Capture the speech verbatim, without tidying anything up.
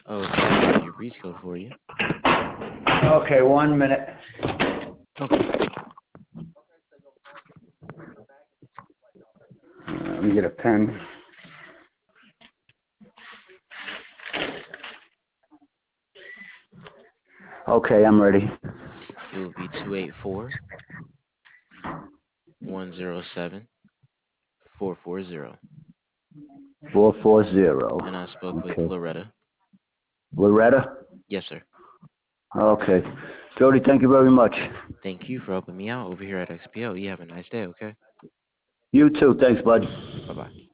Okay, I can get your breach code for you. Okay, one minute. Okay. Uh, let me get a pen. Okay, I'm ready. It will be two eight four, one zero seven, four four zero. Four four zero. And I spoke with Okay. Loretta. Loretta? Yes, sir. Okay. Jody, thank you very much. Thank you for helping me out over here at X P O. You have a nice day, okay? You too. Thanks, bud. Bye-bye.